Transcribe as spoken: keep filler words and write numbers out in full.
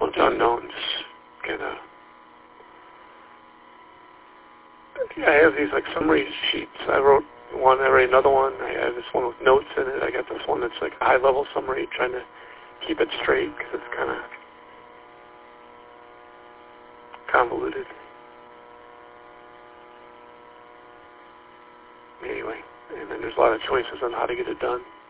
bunch of unknowns. Kind of. I have these like summary sheets. I wrote one, I wrote another one. I have this one with notes in it. I got this one that's like a high-level summary, trying to keep it straight because it's kind of convoluted. Anyway, and then there's a lot of choices on how to get it done.